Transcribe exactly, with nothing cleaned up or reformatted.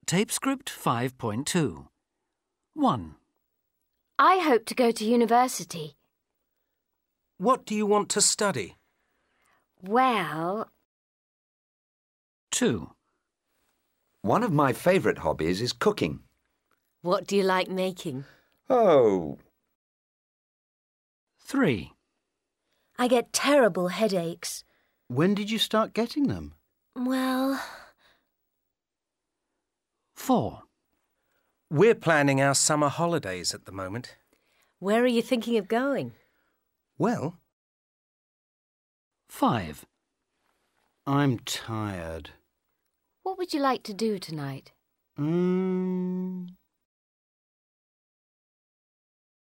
Tape script five point two. one. I hope to go to university. What do you want to study? Well... two. One of my favourite hobbies is cooking. What do you like making? Oh... three. I get terrible headaches. When did you start getting them? Well... four. We're planning our summer holidays at the moment. Where are you thinking of going? Well... five. I'm tired. What would you like to do tonight? Mm...